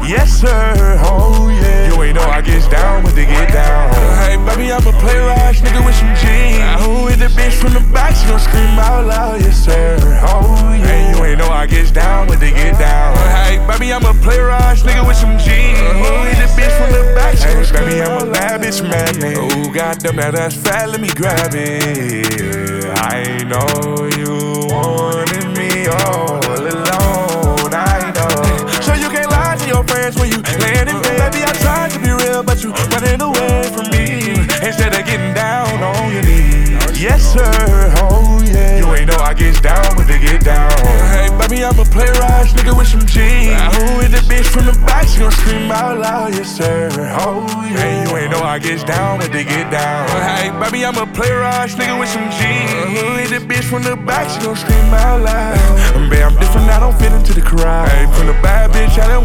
Yes sir, oh yeah. You ain't know I gets down with the get down. Hey baby, I'm a playwright nigga with some G's. Who hit the bitch from the back? She gon' scream out loud, yes sir, oh yeah. Hey, you ain't know I gets down with the get down. Hey baby, I'm a playwright nigga with some G's. Who hit the bitch from the back? She gon' scream baby, I'm a bad bitch magnet. Oh goddamn, that ass fat, let me grab it. I know you wanted me all alone, I know. So you can't lie to your friends when you laying in bed. Baby, I tried to be real, but you running away from me instead of getting down on your knees. Yes sir, oh yeah. You ain't know I gets down with the get down. Hey baby, I'm a playwright nigga with some G's. Who hit the bitch from the back? She gon' scream out loud, yes sir, oh yeah. Hey, you ain't know I gets down with the get down. Hey baby, I'm a playwright nigga with some G's. Who hit the bitch from the back? She gon' scream out loud. Babe, I'm different, I don't fit into the crowd. Hey, from the bad bitch, I don't